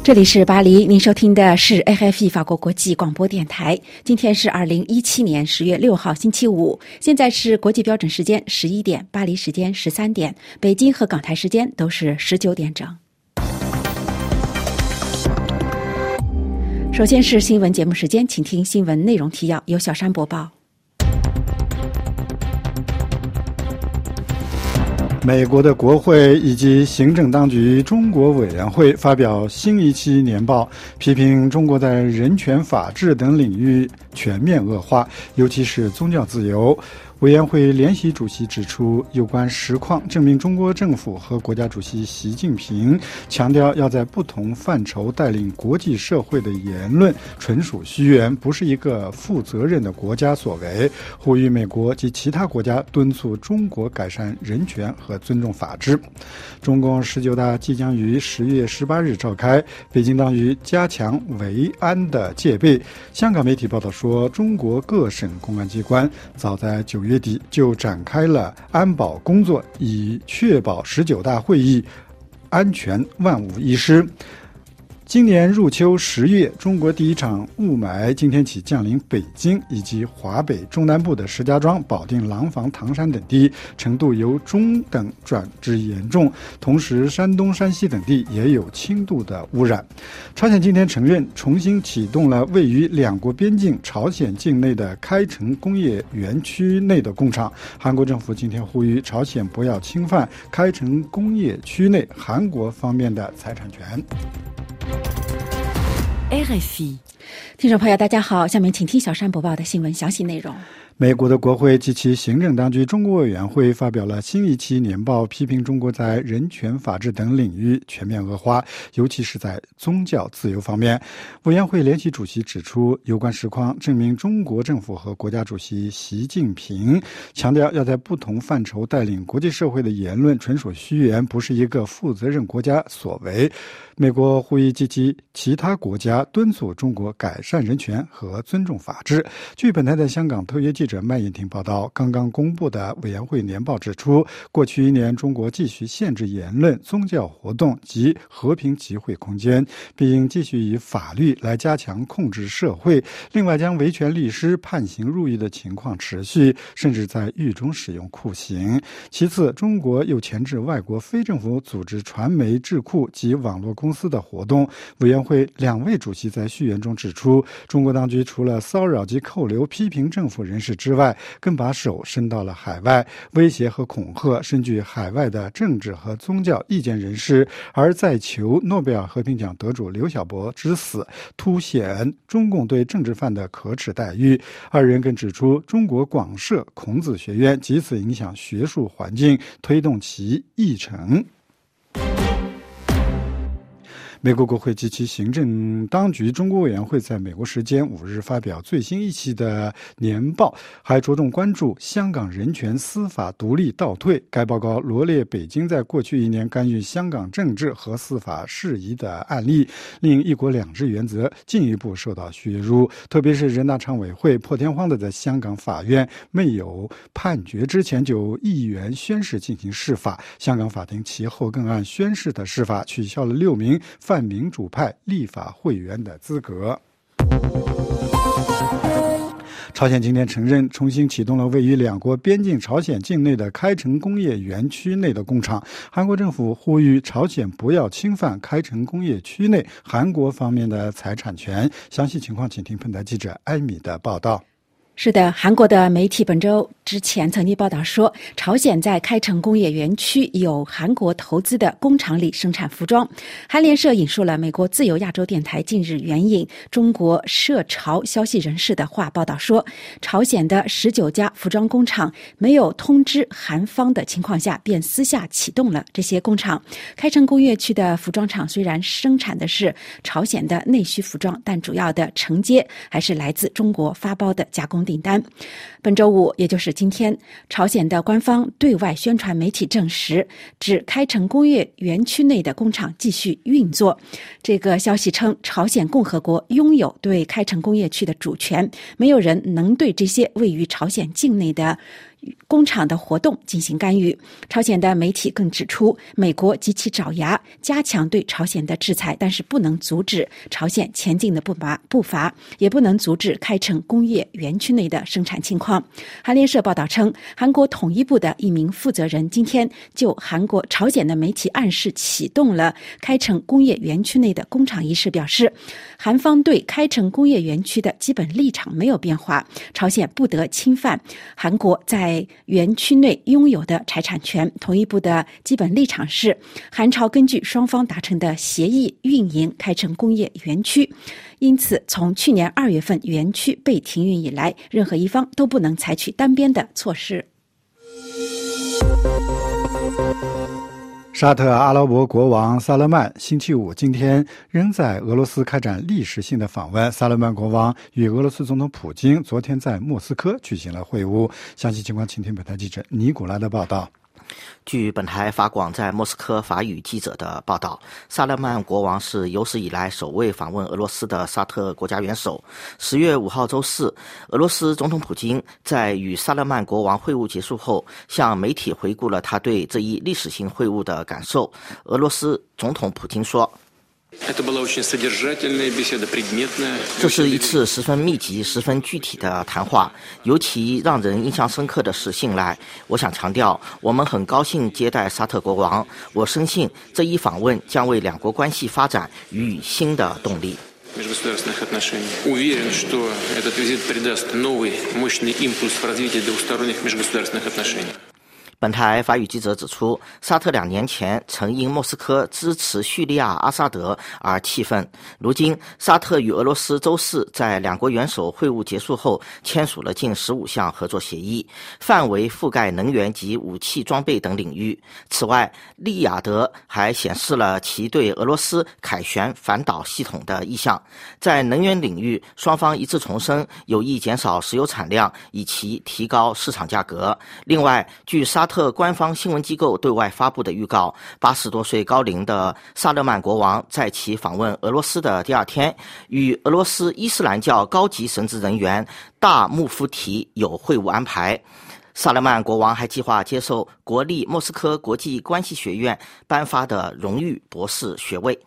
这里是巴黎，您收听的是 RFI 法国国际广播电台。今天是2017年10月6号星期五，现在是国际标准时间11点，巴黎时间13点，北京和港台时间都是19点整。首先是新闻节目时间，请听新闻内容提要，由小山播报。 美国的国会以及行政当局中国委员会发表新一期年报，批评中国在人权、法治等领域全面恶化，尤其是宗教自由。委员会联席主席指出，有关实况证明中国政府和国家主席习近平强调要在不同范畴带领国际社会的言论纯属虚言，不是一个负责任的国家所为，呼吁美国及其他国家敦促中国改善人权和尊重法治。中共19大即将于10月18日召开，北京当局加强维安的戒备。香港媒体报道说，中国各省公安机关早在9月底就展开了安保工作，以确保19大会议安全万无一失。今年入秋10月，中国第一场雾霾今天起降临北京以及华北中南部的石家庄、保定、廊坊、唐山等地，程度由中等转至严重。同时，山东、山西等地也有轻度的污染。朝鲜今天承认重新启动了位于两国边境朝鲜境内的开城工业园区内的工厂。韩国政府今天呼吁朝鲜不要侵犯开城工业区内韩国方面的财产权。 RFI， 听众朋友大家好，下面请听小山播报的新闻详细内容。 美国的国会及其行政当局中国委员会发表了新一期年报，批评中国在人权、法治等领域全面恶化，尤其是在宗教自由方面。委员会联席主席指出，有关实况证明中国政府和国家主席习近平强调要在不同范畴带领国际社会的言论纯属虚言，不是一个负责任国家所为。美国呼吁及其他国家敦促中国改善人权和尊重法治。据本台在香港特约记者麦燕婷报道，刚刚公布的委员会年报指出，过去1年中国继续限制言论、宗教活动及和平集会空间，并继续以法律来加强控制社会。另外，将维权律师判刑入狱的情况持续，甚至在狱中使用酷刑。其次，中国又钳制外国非政府组织、传媒、智库及网络公司的活动。委员会2位主席在序言中指出，中国当局除了骚扰及扣留批评政府人士之外，更把手伸到了海外，威胁和恐吓身居海外的政治和宗教意见人士，而在求诺贝尔和平奖得主刘晓波之死，凸显中共对政治犯的可耻待遇。2人更指出，中国广设孔子学院，藉此影响学术环境，推动其议程。美国国会及其行政当局中国委员会在美国时间5日发表最新一期的年报，还着重关注香港人权司法独立倒退。该报告罗列北京在过去1年干预香港政治和司法事宜的案例，令一国两制原则进一步受到削弱。特别是人大常委会破天荒地在香港法院没有判决之前就议员宣誓进行释法，香港法庭其后更按宣誓的释法取消了6名泛民主派立法会员的资格。朝鲜今天承认重新启动了位于两国边境朝鲜境内的开城工业园区内的工厂。韩国政府呼吁朝鲜不要侵犯开城工业区内韩国方面的财产权。详细情况请听本台记者艾米的报道。 是的，韩国的媒体本周之前曾经报道说，朝鲜在开城工业园区有韩国投资的工厂里生产服装。韩联社引述了美国自由亚洲电台近日援引中国涉朝消息人士的话报道说，朝鲜的19家服装工厂没有通知韩方的情况下，便私下启动了这些工厂。开城工业区的服装厂虽然生产的是朝鲜的内需服装，但主要的承接还是来自中国发包的加工订单。本周五，也就是今天，朝鲜的官方对外宣传媒体证实，指开城工业园区内的工厂继续运作。这个消息称，朝鲜共和国拥有对开城工业区的主权，没有人能对这些位于朝鲜境内的工厂的活动进行干预。朝鲜的媒体更指出，美国极其爪牙，加强对朝鲜的制裁，但是不能阻止朝鲜前进的步伐，也不能阻止开城工业园区内的生产情况。韩联社报道称，韩国统一部的一名负责人今天就朝鲜的媒体暗示启动了开城工业园区内的工厂一事表示，韩方对开城工业园区的基本立场没有变化，朝鲜不得侵犯韩国在园区内拥有的财产权。统一部的基本立场是，韩朝根据双方达成的协议运营开城工业园区，因此从去年2月份园区被停运以来，任何一方都不能采取单边的措施。 沙特阿拉伯国王萨勒曼星期五今天仍在俄罗斯开展历史性的访问。萨勒曼国王与俄罗斯总统普京昨天在莫斯科举行了会晤。详细情况请听本台记者尼古拉的报道。 据本台法广在莫斯科法语记者的报道，萨勒曼国王是有史以来首位访问俄罗斯的沙特国家元首。10月5号周四，俄罗斯总统普京在与萨勒曼国王会晤结束后，向媒体回顾了他对这一历史性会晤的感受。俄罗斯总统普京说，这是一次十分密集、十分具体的谈话，尤其让人印象深刻的是信赖。我想强调，我们很高兴接待沙特国王，我深信这一访问将为两国关系发展予以新的动力。 Уверен, что этот визит придаст новый мощный импульс в развитии двусторонних межгосударственных отношений. 本台法语记者指出，沙特2年前曾因莫斯科支持叙利亚阿萨德而气愤。如今，沙特与俄罗斯周四在两国元首会晤结束后，签署了近15项合作协议，范围覆盖能源及武器装备等领域。此外，利雅得还显示了其对俄罗斯凯旋反导系统的意向。在能源领域，双方一致重申有意减少石油产量，以其提高市场价格。另外，据沙特官方新闻机构对外发布的预告，80多岁高龄的萨勒曼国王在其访问俄罗斯的第2天，与俄罗斯伊斯兰教高级神职人员大穆夫提有会晤安排。萨勒曼国王还计划接受国立莫斯科国际关系学院颁发的荣誉博士学位。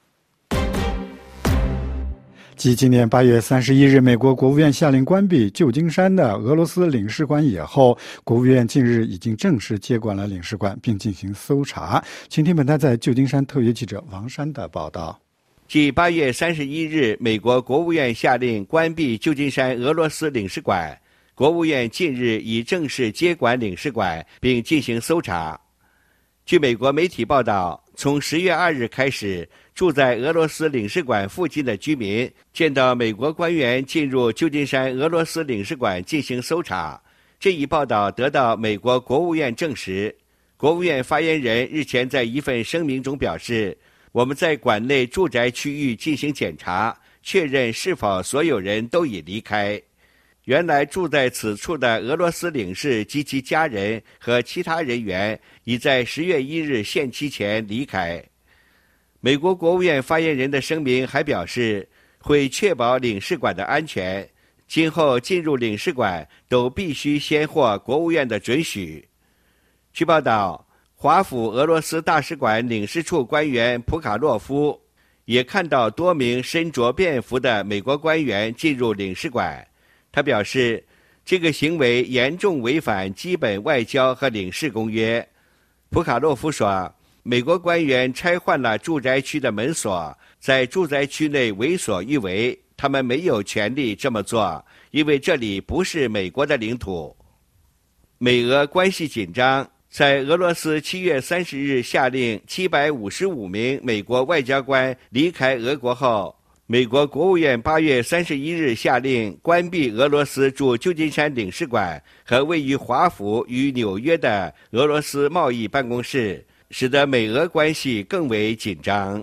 继今年8月31日美国国务院下令关闭旧金山的俄罗斯领事馆以后，国务院近日已经正式接管了领事馆并进行搜查。请听本台在旧金山特约记者王山的报道。 继8月31日美国国务院下令关闭旧金山俄罗斯领事馆，国务院近日已正式接管领事馆并进行搜查。据美国媒体报道，从10月2日开始，住在俄罗斯领事馆附近的居民见到美国官员进入旧金山俄罗斯领事馆进行搜查。这一报道得到美国国务院证实。国务院发言人日前在一份声明中表示，我们在馆内住宅区域进行检查，确认是否所有人都已离开。原来住在此处的俄罗斯领事及其家人和其他人员已在10月1日限期前离开。美国国务院发言人的声明还表示，会确保领事馆的安全，今后进入领事馆都必须先获国务院的准许。据报道，华府俄罗斯大使馆领事处官员普卡洛夫也看到多名身着便服的美国官员进入领事馆。他表示，这个行为严重违反基本外交和领事公约。普卡洛夫说，美国官员拆换了住宅区的门锁，在住宅区内为所欲为，他们没有权利这么做，因为这里不是美国的领土。美俄关系紧张，在俄罗斯7月30日下令755名美国外交官离开俄国后，美国国务院8月31日下令关闭俄罗斯驻旧金山领事馆和位于华府与纽约的俄罗斯贸易办公室，使得美俄关系更为紧张。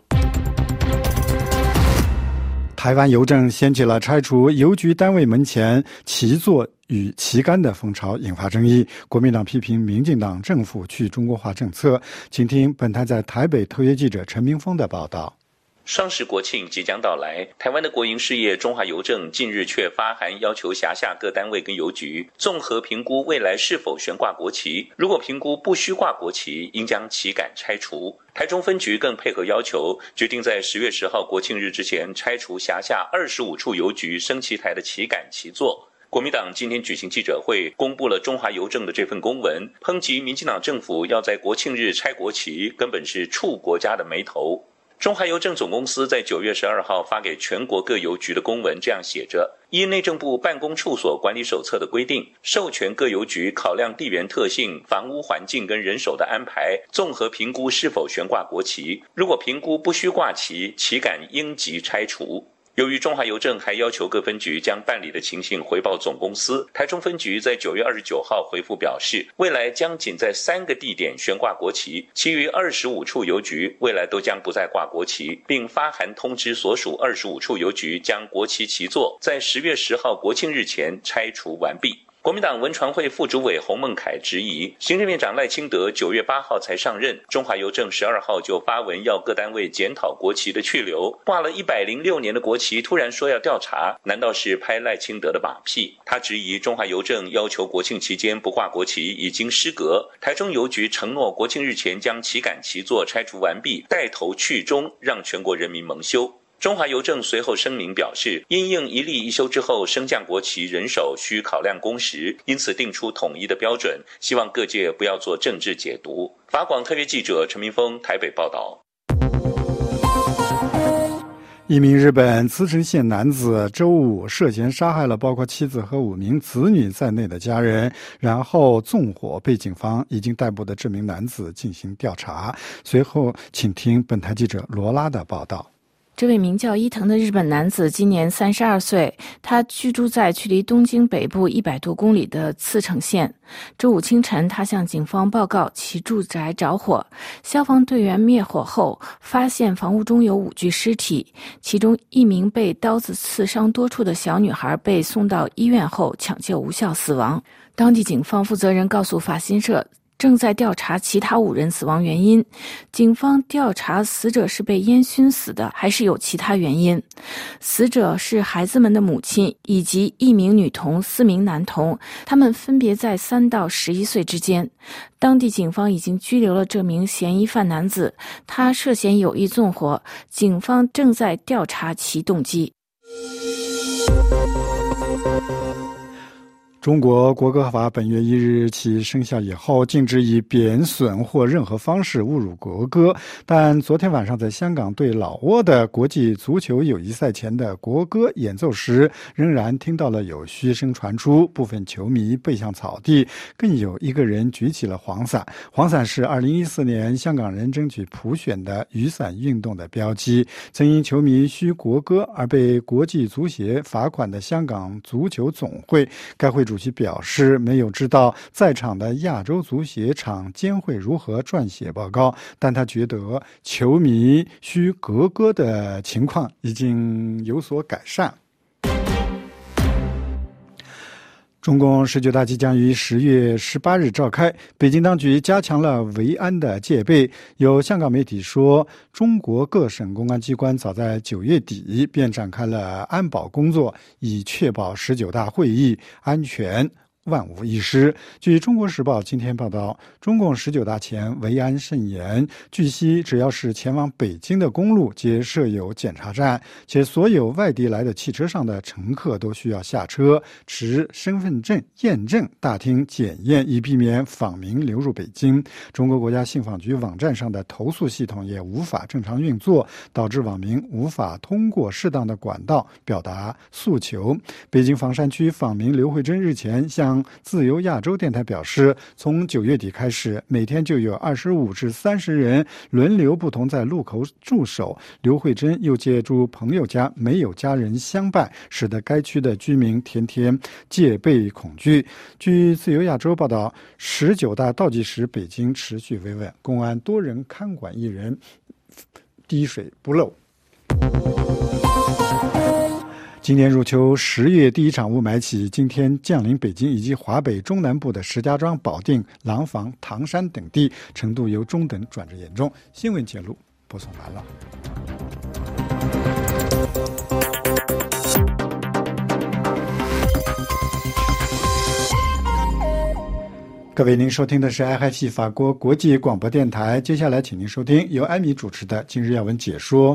台湾邮政掀起了拆除邮局单位门前旗座与旗杆的风潮，引发争议。国民党批评民进党政府去中国化政策。请听本台在台北特约记者陈明峰的报道。 双十国庆即将到来，台湾的国营事业中华邮政近日却发函要求辖下各单位跟邮局综合评估未来是否悬挂国旗，如果评估不需挂国旗，应将旗杆拆除。台中分局更配合要求，决定在10月10号国庆日之前拆除辖下25处邮局升旗台的旗杆旗座。国民党今天举行记者会，公布了中华邮政的这份公文，抨击民进党政府要在国庆日拆国旗，根本是触国家的眉头。中华邮政总公司在9月12号发给全国各邮局的公文这样写着：依内政部办公处所管理手册的规定，授权各邮局考量地缘特性、房屋环境跟人手的安排，综合评估是否悬挂国旗，如果评估不需挂旗，旗杆应即拆除。由于中华邮政还要求各分局将办理的情形回报总公司，台中分局在9月29号回复表示，未来将仅在3个地点悬挂国旗，其余25处邮局未来都将不再挂国旗，并发函通知所属25处邮局将国旗旗座在10月10号国庆日前拆除完毕。国民党文传会副主委洪孟凯质疑，行政院长赖清德9月8号才上任，中华邮政12号就发文要各单位检讨国旗的去留，挂了106年的国旗突然说要调查，难道是拍赖清德的马屁？他质疑中华邮政要求国庆期间不挂国旗已经失格，台中邮局承诺国庆日前将旗杆旗座拆除完毕，带头去中，让全国人民蒙羞。中华邮政随后声明表示，因应一例一休之后升降国旗人手需考量工时，因此定出统一的标准，希望各界不要做政治解读。法广特约记者陈明峰台北报道。 一名日本茨城县男子周五涉嫌杀害了包括妻子和5名子女在内的家人，然后纵火，被警方已经逮捕的这名男子进行调查。随后请听本台记者罗拉的报道。 这位名叫伊藤的日本男子今年32岁，他居住在距离东京北部100多公里的茨城县。周五清晨，他向警方报告其住宅着火，消防队员灭火后发现房屋中有5具尸体，其中1名被刀子刺伤多处的小女孩被送到医院后抢救无效死亡。当地警方负责人告诉法新社，正在调查其他5人死亡原因。警方调查死者是被烟熏死的，还是有其他原因。死者是孩子们的母亲以及1名女童、4名男童，他们分别在3到11岁之间。当地警方已经拘留了这名嫌疑犯男子，他涉嫌有意纵火，警方正在调查其动机。 中国国歌法本月1日起生效以后，禁止以贬损或任何方式侮辱国歌。但昨天晚上在香港对老挝的国际足球友谊赛前的国歌演奏时，仍然听到了有嘘声传出，部分球迷背向草地，更有一个人举起了黄伞。黄伞是2014年香港人争取普选的雨伞运动的标记。曾因球迷嘘国歌而被国际足协罚款的香港足球总会，该会主席表示没有知道在场的亚洲足协场监会如何撰写报告，但他觉得球迷嘘国歌的情况已经有所改善。中共19大即将于10月18日召开，北京当局加强了维安的戒备。有香港媒体说，中国各省公安机关早在9月底便展开了安保工作，以确保19大会议安全万无一失。据中国时报今天报道，中共19大前维安甚严，据悉只要是前往北京的公路皆设有检查站，且所有外地来的汽车上的乘客都需要下车持身份证验证大厅检验，以避免访民流入北京。中国国家信访局网站上的投诉系统也无法正常运作，导致网民无法通过适当的管道表达诉求。北京房山区访民刘慧珍日前向自由亚洲电台表示，从9月底开始，每天就有25至30人轮流不同在路口驻守。刘慧珍又借住朋友家没有家人相伴，使得该区的居民天天戒备恐惧。据自由亚洲报道，19大倒计时北京持续维稳，公安多人看管一人，滴水不漏。今年入秋10月第一场雾霾起，今天降临北京以及华北中南部的石家庄、保定、廊坊、唐山等地，程度由中等转至严重。新闻节录播送完了。 各位，您收听的是 RFI 法国国际广播电台。接下来，请您收听由艾米主持的今日要闻解说。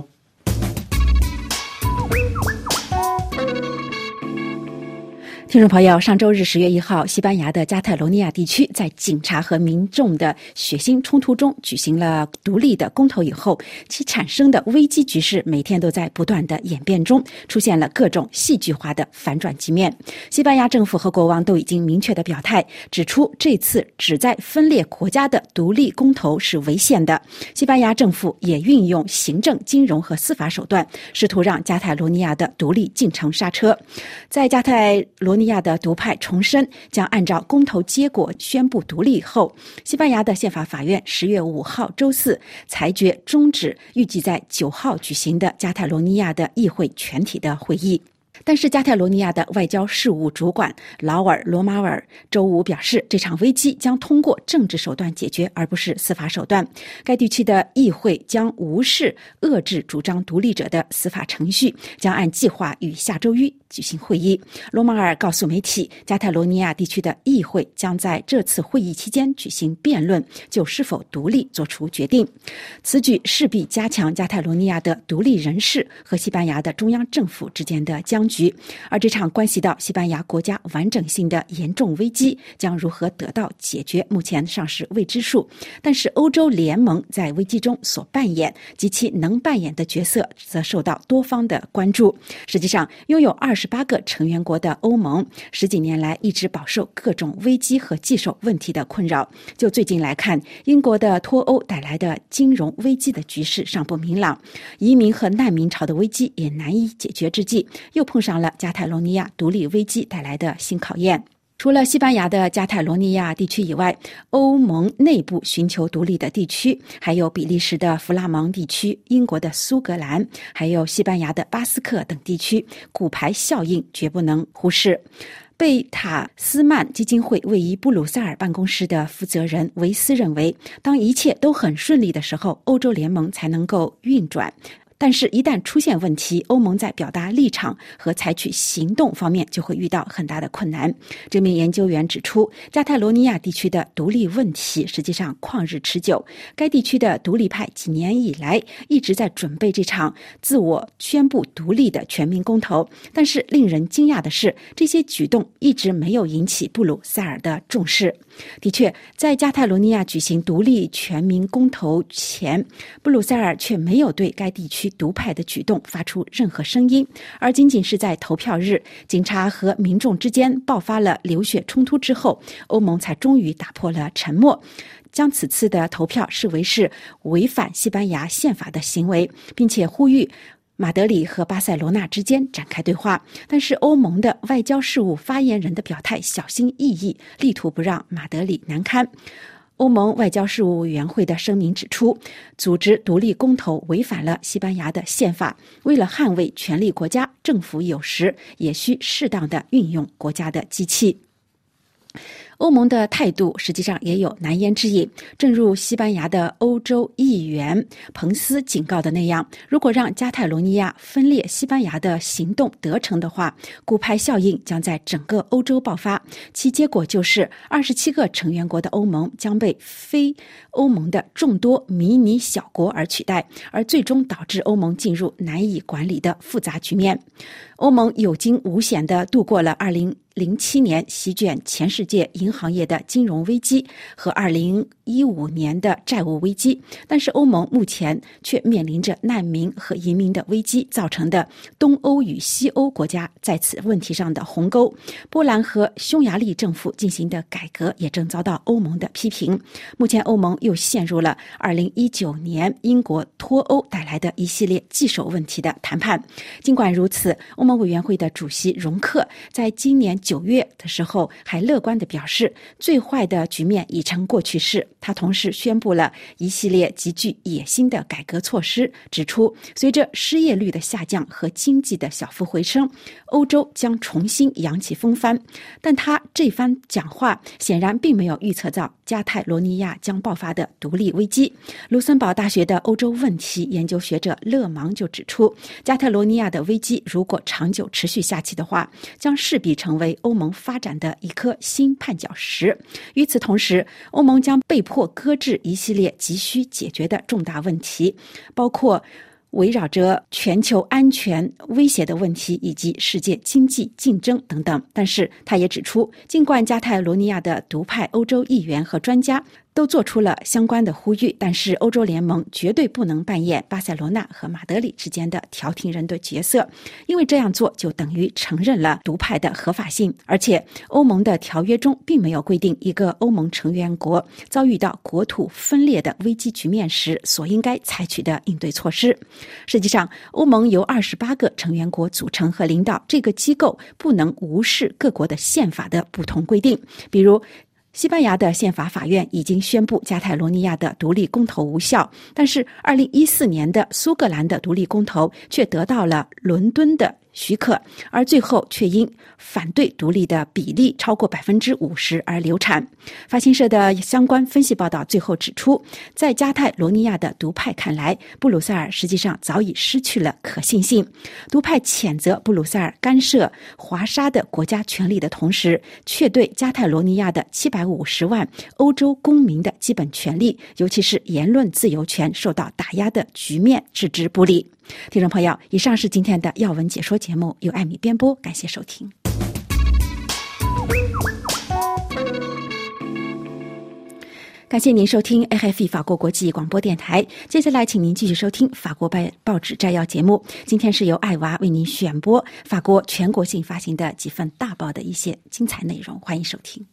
听众朋友，上周日10月1号，西班牙的加泰罗尼亚地区在警察和民众的血腥冲突中举行了独立的公投以后，其产生的危机局势每天都在不断的演变中，出现了各种戏剧化的反转局面。西班牙政府和国王都已经明确的表态，指出这次旨在分裂国家的独立公投是违宪的。西班牙政府也运用行政、金融和司法手段，试图让加泰罗尼亚的独立进程刹车。在加泰罗尼亚的独派重申将按照公投结果宣布独立后，西班牙的宪法法院10月5号周四裁决终止预计在9号举行的加泰罗尼亚的议会全体的会议。但是加泰罗尼亚的外交事务主管劳尔·罗马尔周五表示，这场危机将通过政治手段解决，而不是司法手段。该地区的议会将无视遏制主张独立者的司法程序，将按计划于下周一举行会议。罗马尔告诉媒体，加泰罗尼亚地区的议会将在这次会议期间举行辩论，就是否独立做出决定。此举势必加强加泰罗尼亚的独立人士和西班牙的中央政府之间的僵局，而这场关系到西班牙国家完整性的严重危机将如何得到解决，目前尚是未知数。但是欧洲联盟在危机中所扮演及其能扮演的角色则受到多方的关注。实际上，拥有28个成员国的欧盟10几年来一直饱受各种危机和棘手问题的困扰。就最近来看，英国的脱欧带来的金融危机的局势尚不明朗，移民和难民潮的危机也难以解决之际，又碰上了加泰罗尼亚独立危机带来的新考验。除了西班牙的加泰罗尼亚地区以外，欧盟内部寻求独立的地区还有比利时的弗拉芒地区、英国的苏格兰，还有西班牙的巴斯克等地区，骨牌效应绝不能忽视。贝塔斯曼基金会位于布鲁塞尔办公室的负责人维斯认为，当一切都很顺利的时候，欧洲联盟才能够运转。但是一旦出现问题，欧盟在表达立场和采取行动方面就会遇到很大的困难。这名研究员指出，加泰罗尼亚地区的独立问题实际上旷日持久，该地区的独立派几年以来一直在准备这场自我宣布独立的全民公投，但是令人惊讶的是，这些举动一直没有引起布鲁塞尔的重视。的确，在加泰罗尼亚举行独立全民公投前，布鲁塞尔却没有对该地区独派的举动发出任何声音，而仅仅是在投票日，警察和民众之间爆发了流血冲突之后，欧盟才终于打破了沉默，将此次的投票视为是违反西班牙宪法的行为，并且呼吁马德里和巴塞罗那之间展开对话。但是欧盟的外交事务发言人的表态小心翼翼，力图不让马德里难堪。欧盟外交事务委员会的声明指出，组织独立公投违反了西班牙的宪法，为了捍卫权力国家，政府有时也需适当地运用国家的机器。欧盟的态度实际上也有难言之隐，正如西班牙的欧洲议员彭斯警告的那样，如果让加泰罗尼亚分裂西班牙的行动得逞的话，骨牌效应将在整个欧洲爆发，其结果就是27个成员国的欧盟将被非欧盟的众多迷你小国而取代，而最终导致欧盟进入难以管理的复杂局面。欧盟有惊无险地度过了2007年席卷全世界银行业的金融危机和2015年的债务危机，但是欧盟目前却面临着难民和移民的危机造成的东欧与西欧国家在此问题上的鸿沟。波兰和匈牙利政府进行的改革也正遭到欧盟的批评。目前欧盟又陷入了2019年英国脱欧带来的一系列棘手问题的谈判。尽管如此，欧盟委员会的主席容克在今年 9月的时候还乐观地表示，最坏的局面已成过去式。他同时宣布了一系列极具野心的改革措施，指出随着失业率的下降和经济的小幅回升，欧洲将重新扬起风帆。但他这番讲话显然并没有预测到加泰罗尼亚将爆发的独立危机。卢森堡大学的欧洲问题研究学者勒芒就指出，加泰罗尼亚的危机如果长久持续下去的话，将势必成为欧盟发展的一颗新绊脚石。与此同时，欧盟将被迫搁置一系列急需解决的重大问题，包括围绕着全球安全威胁的问题以及世界经济竞争等等。但是他也指出，尽管加泰罗尼亚的独派欧洲议员和专家都做出了相关的呼吁，但是欧洲联盟绝对不能扮演巴塞罗那和马德里之间的调停人的角色，因为这样做就等于承认了独派的合法性。而且欧盟的条约中并没有规定一个欧盟成员国遭遇到国土分裂的危机局面时所应该采取的应对措施。实际上，欧盟由28个成员国组成和领导，这个机构不能无视各国的宪法的不同规定。比如西班牙的宪法法院已经宣布加泰罗尼亚的独立公投无效，但是2014年的苏格兰的独立公投却得到了伦敦的许可，而最后却因反对独立的比例超过 50% 而流产。法新社的相关分析报道最后指出，在加泰罗尼亚的独派看来，布鲁塞尔实际上早已失去了可信性。独派谴责布鲁塞尔干涉华沙的国家权力的同时，却对加泰罗尼亚的750万欧洲公民的基本权利，尤其是言论自由权受到打压的局面置之不理。听众朋友，以上是今天的要闻解说节目，由艾米编播，感谢收听。感谢您收听 RFI 法国国际广播电台。接下来请您继续收听法国报纸摘要节目。今天是由艾娃为您选播法国全国性发行的几份大报的一些精彩内容，欢迎收听。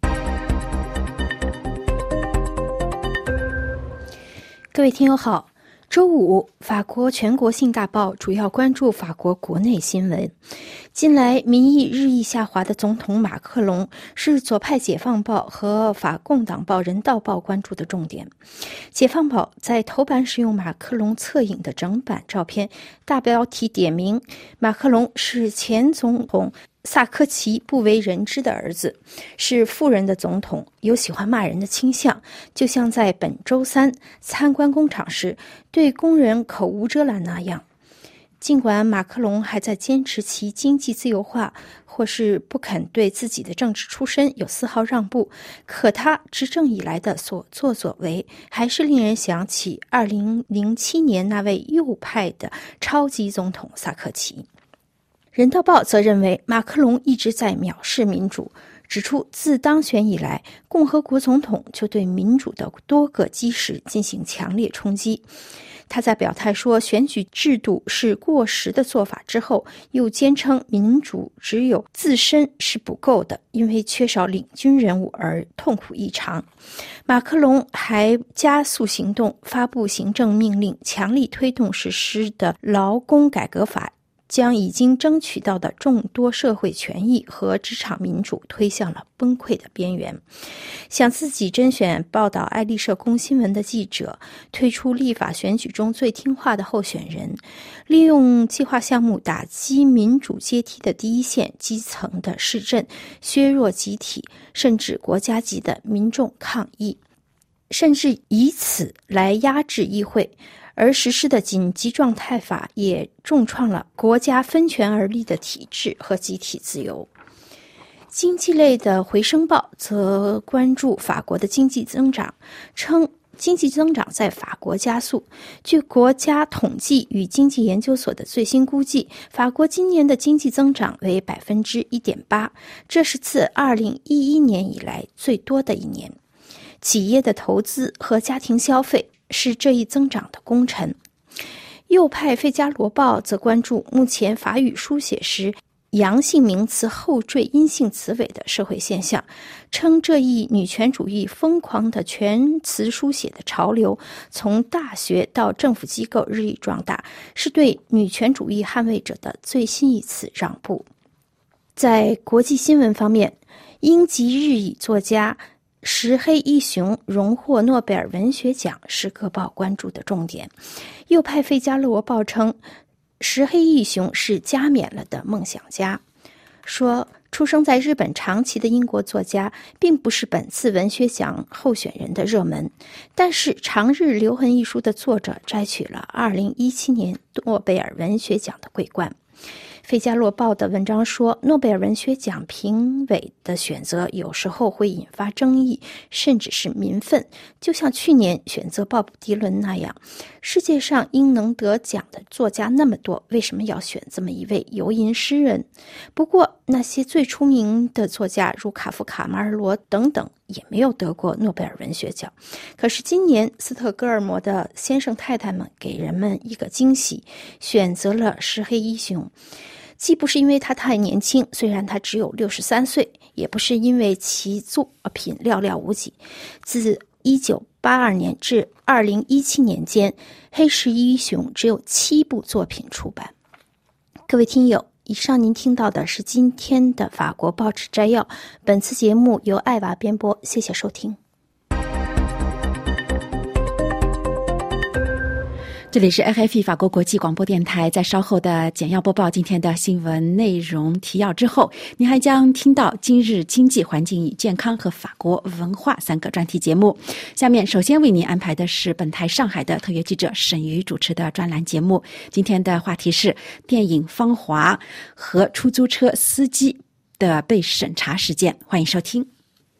各位听友好，周五，法国全国性大报主要关注法国国内新闻。近来民意日益下滑的总统马克龙是左派解放报和法共党报人道报关注的重点。解放报在头版使用马克龙侧影的整版照片，大标题点名马克龙是前总统萨科齐不为人知的儿子，是富人的总统，有喜欢骂人的倾向，就像在本周三参观工厂时对工人口无遮拦那样。尽管马克龙还在坚持其经济自由化，或是不肯对自己的政治出身有丝毫让步，可他执政以来的所作所为还是令人想起2007年那位右派的超级总统萨科齐。人道报则认为马克龙一直在藐视民主，指出自当选以来，共和国总统就对民主的多个基石进行强烈冲击。他在表态说选举制度是过时的做法之后，又坚称民主只有自身是不够的，因为缺少领军人物而痛苦异常。马克龙还加速行动，发布行政命令，强力推动实施的劳工改革法，将已经争取到的众多社会权益和职场民主推向了崩溃的边缘。想自己甄选报道爱丽舍宫新闻的记者，推出立法选举中最听话的候选人，利用计划项目打击民主阶梯的第一线基层的市镇，削弱集体甚至国家级的民众抗议，甚至以此来压制议会。而实施的紧急状态法也重创了国家分权而立的体制和集体自由。经济类的回声报则关注法国的经济增长，称经济增长在法国加速。据国家统计与经济研究所的最新估计，法国今年的经济增长为 1.8%， 这是自2011年以来最多的一年。企业的投资和家庭消费是这一增长的功臣。右派费加罗报则关注目前法语书写时阳性名词后缀阴性词尾的社会现象，称这一女权主义疯狂的全词书写的潮流从大学到政府机构日益壮大，是对女权主义捍卫者的最新一次让步。 在国际新闻方面，英籍日裔作家石黑一雄荣获诺贝尔文学奖是各报关注的重点。右派《费加罗报》称，石黑一雄是加冕了的梦想家，说出生在日本长崎的英国作家并不是本次文学奖候选人的热门，但是《长日留痕》一书的作者摘取了2017年诺贝尔文学奖的桂冠。《费加罗报》的文章说，诺贝尔文学奖评委的选择有时候会引发争议，甚至是民愤，就像去年选择鲍勃·迪伦那样。世界上应能得奖的作家那么多，为什么要选这么一位游吟诗人？不过那些最出名的作家如卡夫卡、马尔罗等等也没有得过诺贝尔文学奖。可是今年斯特哥尔摩的先生太太们给人们一个惊喜，选择了石黑一雄。既不是因为他太年轻，虽然他只有63岁，也不是因为其作品寥寥无几。自1982年至2017年间，黑石一雄只有7部作品出版。各位听友，以上您听到的是今天的法国报纸摘要。本次节目由艾娃编播，谢谢收听。 这里是 RFI 法国国际广播电台，在稍后的简要播报今天的新闻内容提要之后，您还将听到今日经济、环境与健康和法国文化3个专题节目。下面首先为您安排的是本台上海的特约记者沈瑜主持的专栏节目。今天的话题是电影《芳华》和出租车司机的被审查事件，欢迎收听。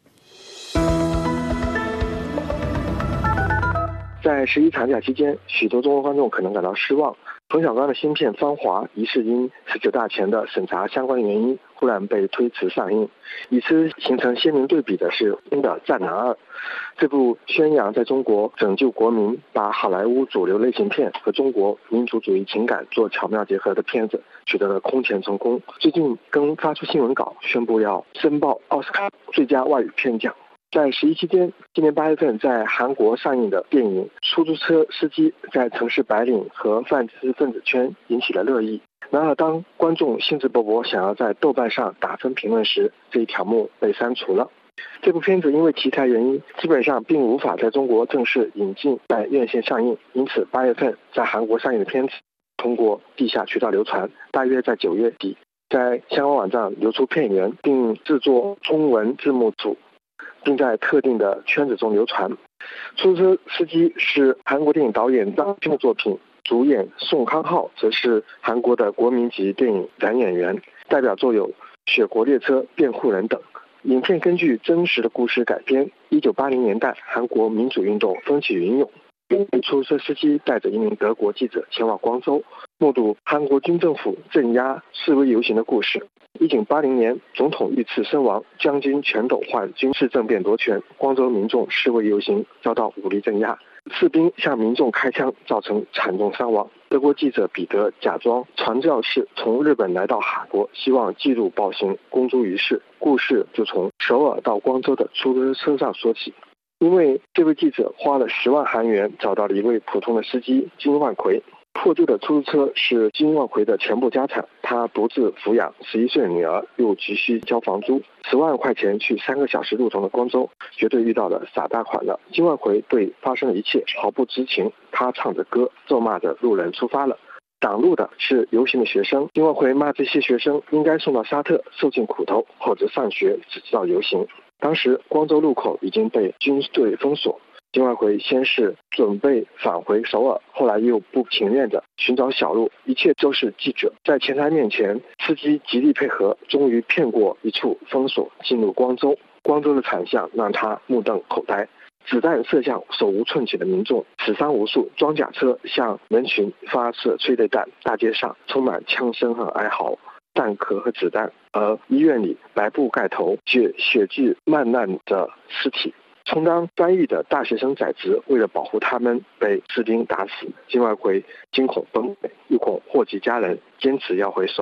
在11长假期间，许多中国观众可能感到失望。冯小刚的新片《芳华》疑似因19大前的审查相关原因，忽然被推迟上映。与此形成鲜明对比的是新的《战狼2》，这部宣扬在中国拯救国民、把好莱坞主流类型片和中国民族主义情感做巧妙结合的片子，取得了空前成功。最近更发出新闻稿，宣布要申报奥斯卡最佳外语片奖。在11期间，今年8月份在韩国上映的电影《出租车司机》在城市白领和泛知识分子圈引起了热议。然而，当观众兴致勃勃想要在豆瓣上打分评论时，这一条目被删除了。这部片子因为题材原因，基本上并无法在中国正式引进在院线上映，因此8月份在韩国上映的片子通过地下渠道流传，大约在9月底在相关网站流出片源，并制作中文字幕组，并在特定的圈子中流传。出租车司机是韩国电影导演张军的作品，主演宋康昊则是韩国的国民级电影男演员，代表作有《雪国列车》《辩护人》等。影片根据真实的故事改编。1980年代，韩国民主运动风起云涌，出租车司机带着一名德国记者前往光州，目睹韩国军政府镇压示威游行的故事。1980年，总统遇刺身亡，将军全斗焕军事政变夺权，光州民众示威游行遭到武力镇压，士兵向民众开枪，造成惨重伤亡。德国记者彼得假装传教士从日本来到韩国，希望记录暴行，公诸于世。故事就从首尔到光州的出租车上说起。因为这位记者花了10万韩元找到了一位普通的司机金万奎。破旧的出租车是金万奎的全部家产，他独自抚养11岁的女儿，又急需交房租，10万块钱去3个小时路程的光州，绝对遇到了傻大款了。金万奎对发生的一切毫不知情，他唱着歌，咒骂着路人出发了。挡路的是游行的学生，金万奎骂这些学生应该送到沙特受尽苦头，或者上学只知道游行。当时光州路口已经被军队封锁，金万奎先是准备返回首尔，后来又不情愿地寻找小路，一切都是记者在前台面前，司机极力配合，终于骗过一处封锁，进入光州。光州的惨象让他目瞪口呆，子弹射向手无寸铁的民众，死伤无数，装甲车向人群发射催泪弹，大街上充满枪声和哀嚎，弹壳和子弹，而医院里白布盖头，血迹漫烂的尸体。充当翻译的大学生宰执为了保护他们被士兵打死，金万奎惊恐崩溃，又恐祸及家人，坚持要回首尔。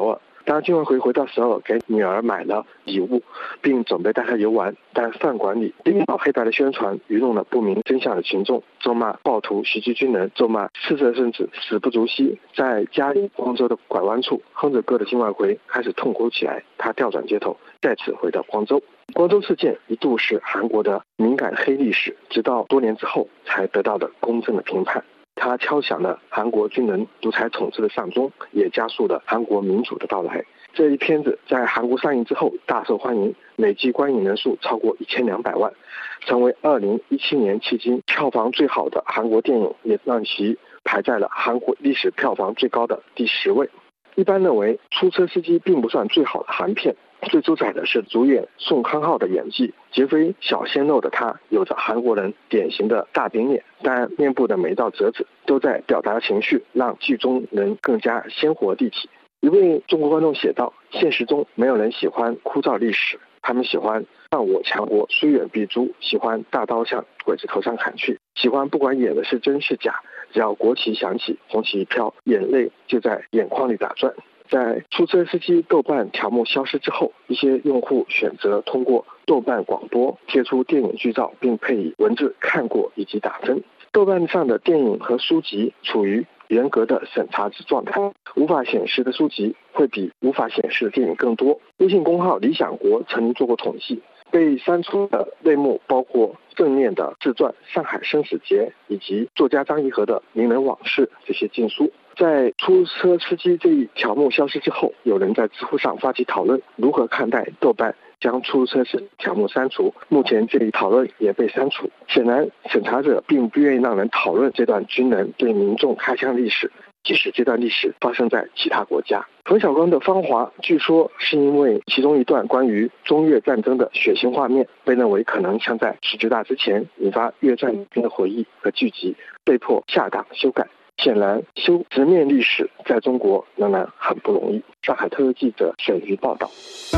当军委会回到首尔，给女儿买了礼物，并准备带她游玩，但饭馆里领导黑白的宣传愚弄了不明真相的群众，咒骂暴徒袭击军人，咒骂赤色分子死不足惜。在嘉义光州的拐弯处，哼着歌的金外辉开始痛哭起来，他调转街头，再次回到光州。光州事件一度是韩国的敏感黑历史，直到多年之后才得到的公正的评判。它敲响了韩国军人独裁统治的丧钟，也加速了韩国民主的到来。这一片子在韩国上映之后大受欢迎，累计观影人数超过1200万，成为2017年迄今票房最好的韩国电影，也让其排在了韩国历史票房最高的第10位。一般认为，出租车司机并不算最好的韩片，最出彩的是主演宋康昊的演技。绝非小鲜肉的他，有着韩国人典型的大饼脸，但面部的每一道褶子都在表达情绪，让剧中人更加鲜活立体。一位中国观众写道：现实中没有人喜欢枯燥历史，他们喜欢让我强国虽远必诛，喜欢大刀向鬼子头上砍去，喜欢不管演的是真是假，只要国旗响起，红旗一飘，眼泪就在眼眶里打转。在出租车司机豆瓣条目消失之后，一些用户选择通过豆瓣广播贴出电影剧照，并配以文字看过以及打分。豆瓣上的电影和书籍处于严格的审查之状态，无法显示的书籍会比无法显示的电影更多。微信公号理想国曾经做过统计，被删除的类目包括正面的自传《上海生死劫》以及作家张颐和的《名人往事》这些禁书。在出租车司机这一条目消失之后，有人在知乎上发起讨论，如何看待豆瓣将出租车司机条目删除。目前这一讨论也被删除。显然，审查者并不愿意让人讨论这段军人对民众开枪历史，即使这段历史发生在其他国家。冯小刚的《芳华》据说是因为其中一段关于中越战争的血腥画面，被认为可能像在世界大之前引发越战兵的回忆和剧集，被迫下档修改。显然，修直面历史在中国仍然很不容易。上海特约记者沈瑜报道。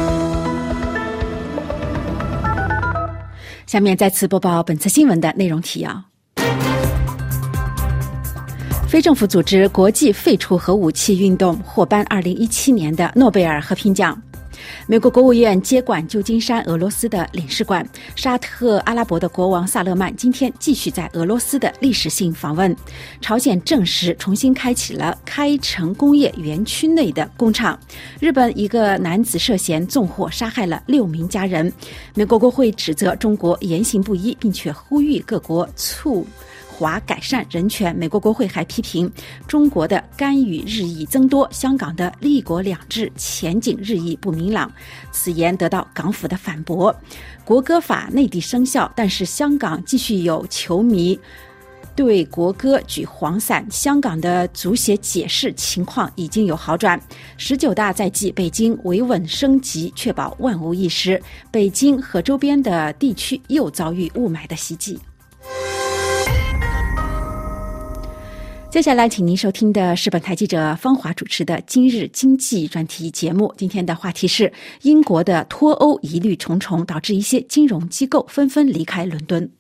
下面再次播报本次新闻的内容提要。非政府组织国际废除核武器运动获颁2017年的诺贝尔和平奖。美国国务院接管旧金山俄罗斯的领事馆。沙特阿拉伯的国王萨勒曼今天继续在俄罗斯的历史性访问。朝鲜证实重新开启了开城工业园区内的工厂。日本一个男子涉嫌纵火杀害了6名家人。美国国会指责中国言行不一，并且呼吁各国促华改善人权。美国国会还批评中国的干预日益增多，香港的一国两制前景日益不明朗。此言得到港府的反驳。国歌法内地生效，但是香港继续有球迷对国歌举黄伞。香港的足协解释情况已经有好转。19大在即，北京维稳升级，确保万无一失。北京和周边的地区又遭遇雾霾的袭击。接下来请您收听的是本台记者方华主持的今日经济专题节目。今天的话题是英国的脱欧疑虑重重，导致一些金融机构纷纷离开伦敦。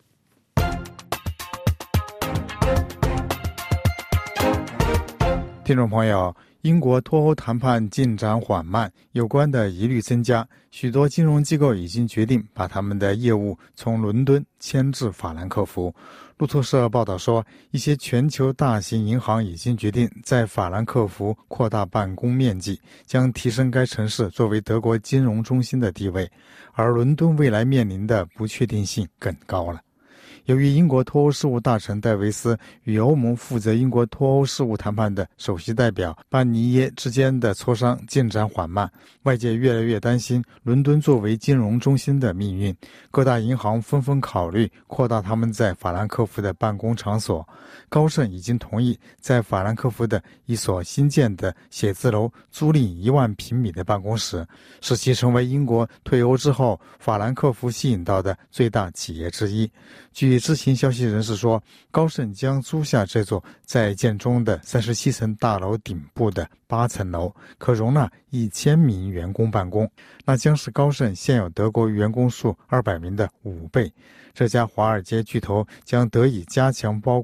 听众朋友，英国脱欧谈判进展缓慢，有关的疑虑增加，许多金融机构已经决定把他们的业务从伦敦迁至法兰克福。路透社报道说，一些全球大型银行已经决定在法兰克福扩大办公面积，将提升该城市作为德国金融中心的地位，而伦敦未来面临的不确定性更高了。由于英国脱欧事务大臣戴维斯与欧盟负责英国脱欧事务谈判的首席代表班尼耶之间的磋商进展缓慢，外界越来越担心伦敦作为金融中心的命运。各大银行纷纷考虑扩大他们在法兰克福的办公场所。高盛已经同意在法兰克福的一所新建的写字楼租赁1万平米的办公室，使其成为英国退欧之后法兰克福吸引到的最大企业之一。据知情消息人士说，高盛将租下这座在建中的37层大楼顶部的8层楼，可容纳1000名员工办公，那将是高盛现有德国员工数200名的5倍。这家华尔街巨头将得以加强包括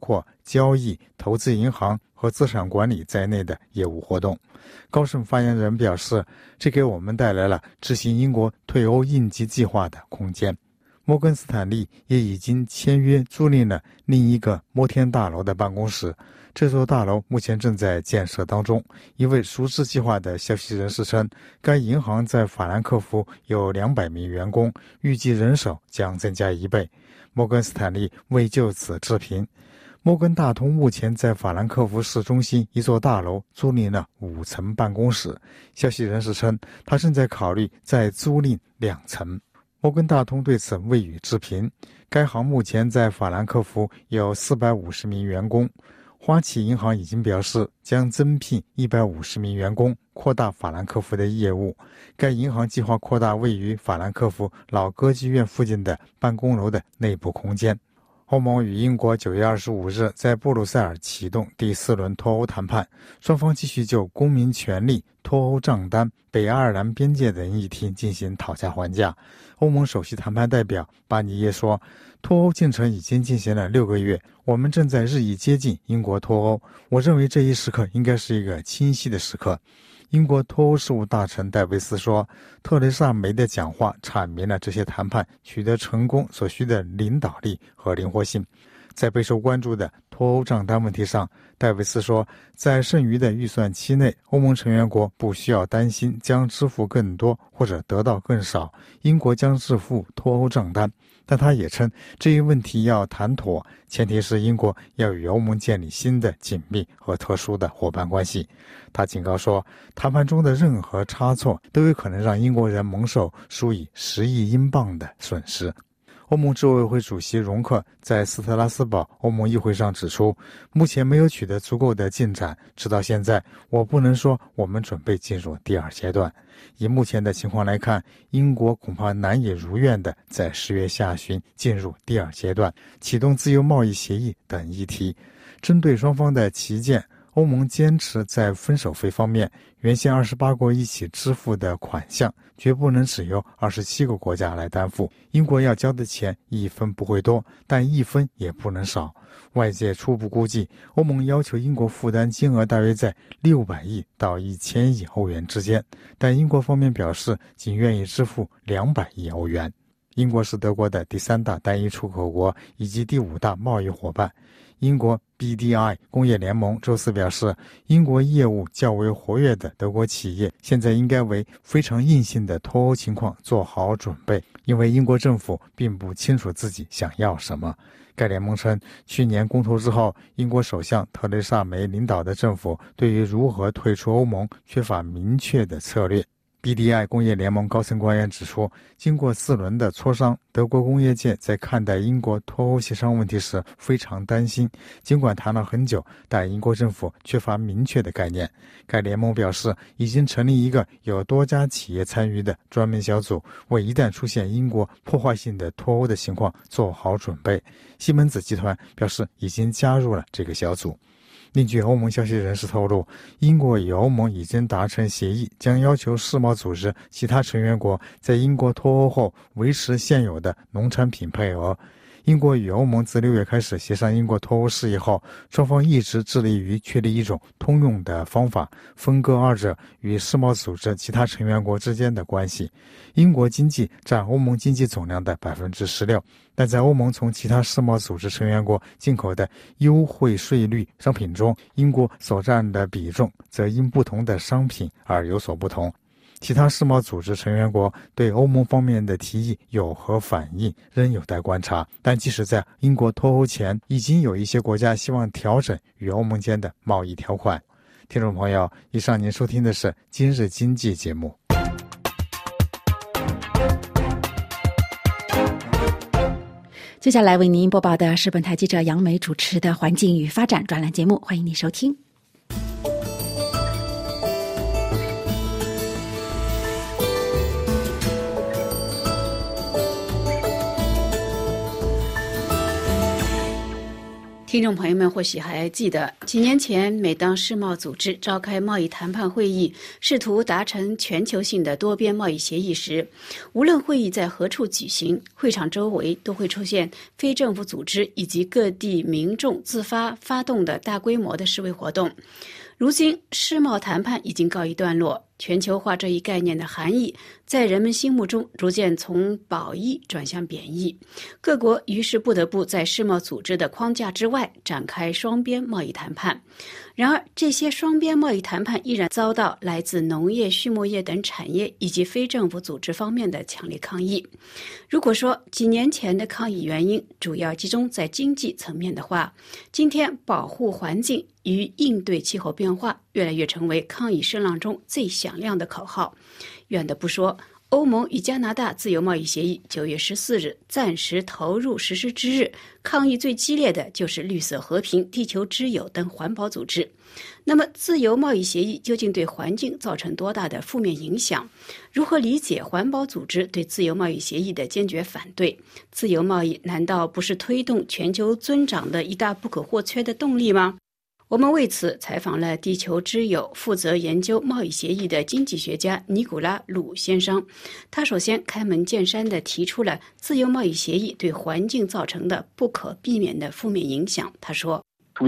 交易、投资银行和资产管理在内的业务活动。高盛发言人表示，这给我们带来了执行英国退欧应急计划的空间。摩根斯坦利也已经签约租赁了另一个摩天大楼的办公室，这座大楼目前正在建设当中。一位熟知计划的消息人士称，该银行在法兰克福有200名员工，预计人手将增加1倍。摩根斯坦利未就此置评。摩根大通目前在法兰克福市中心一座大楼租赁了5层办公室，消息人士称，他正在考虑再租赁2层。摩根大通对此未予置评。该行目前在法兰克福有450名员工。花旗银行已经表示将增聘150名员工，扩大法兰克福的业务。该银行计划扩大位于法兰克福老歌剧院附近的办公楼的内部空间。欧盟与英国9月25日在布鲁塞尔启动第4轮脱欧谈判，双方继续就公民权利、脱欧账单、北爱尔兰边界等议题进行讨价还价。欧盟首席谈判代表巴尼耶说，脱欧进程已经进行了6个月，我们正在日益接近英国脱欧。我认为这一时刻应该是一个清晰的时刻。英国脱欧事务大臣戴维斯说，特蕾莎梅的讲话阐明了这些谈判取得成功所需的领导力和灵活性。在备受关注的脱欧账单问题上，戴维斯说，在剩余的预算期内，欧盟成员国不需要担心将支付更多或者得到更少，英国将支付脱欧账单。但他也称，这一问题要谈妥，前提是英国要与欧盟建立新的紧密和特殊的伙伴关系。他警告说，谈判中的任何差错都有可能让英国人蒙受数以10亿英镑的损失。欧盟执委会主席容克在斯特拉斯堡欧盟议会上指出，目前没有取得足够的进展，直到现在，我不能说我们准备进入第2阶段。以目前的情况来看，英国恐怕难以如愿地在10月下旬进入第2阶段，启动自由贸易协议等议题。针对双方的歧见，欧盟坚持在分手费方面，原先28国一起支付的款项绝不能只由27个国家来担负。英国要交的钱1分不会多，但1分也不能少。外界初步估计，欧盟要求英国负担金额大约在600亿到1000亿欧元之间，但英国方面表示仅愿意支付200亿欧元。英国是德国的第3大单一出口国以及第5大贸易伙伴。英国 BDI 工业联盟周四表示，英国业务较为活跃的德国企业现在应该为非常硬性的脱欧情况做好准备，因为英国政府并不清楚自己想要什么。该联盟称，去年公投之后，英国首相特蕾莎梅领导的政府对于如何退出欧盟缺乏明确的策略。BDI 工业联盟高层官员指出，经过4轮的磋商，德国工业界在看待英国脱欧协商问题时非常担心。尽管谈了很久，但英国政府缺乏明确的概念。该联盟表示，已经成立一个有多家企业参与的专门小组，为一旦出现英国破坏性的脱欧的情况做好准备。西门子集团表示已经加入了这个小组。另据欧盟消息人士透露，英国与欧盟已经达成协议，将要求世贸组织其他成员国在英国脱欧后维持现有的农产品配额。英国与欧盟自6月开始协商英国脱欧事宜后，双方一直致力于确立一种通用的方法，分割二者与世贸组织其他成员国之间的关系。英国经济占欧盟经济总量的 16%， 但在欧盟从其他世贸组织成员国进口的优惠税率商品中，英国所占的比重则因不同的商品而有所不同。其他世贸组织成员国对欧盟方面的提议有何反应仍有待观察，但即使在英国脱欧前，已经有一些国家希望调整与欧盟间的贸易条款。听众朋友，以上您收听的是今日经济节目。 接下来为您播报的是本台记者杨梅主持的环境与发展专栏节目，欢迎您收听。听听众朋友们或许还记得，几年前每当世贸组织召开贸易谈判会议，试图达成全球性的多边贸易协议时，无论会议在何处举行，会场周围都会出现非政府组织以及各地民众自发动的大规模的示威活动。如今，世贸谈判已经告一段落，全球化这一概念的含义在人们心目中逐渐从褒义转向贬义，各国于是不得不在世贸组织的框架之外展开双边贸易谈判。然而，这些双边贸易谈判依然遭到来自农业、畜牧业等产业以及非政府组织方面的强烈抗议。如果说几年前的抗议原因主要集中在经济层面的话，今天保护环境与应对气候变化越来越成为抗议声浪中最响亮的口号。远的不说，欧盟与加拿大自由贸易协议9月14日暂时投入实施之日，抗议最激烈的就是绿色和平、地球之友等环保组织。那么，自由贸易协议究竟对环境造成多大的负面影响？如何理解环保组织对自由贸易协议的坚决反对？自由贸易难道不是推动全球增长的一大不可或缺的动力吗？我们为此采访了地球之友负责研究贸易协议的经济学家尼古拉·鲁先生。他首先开门见山地提出了自由贸易协议对环境造成的不可避免的负面影响。他说，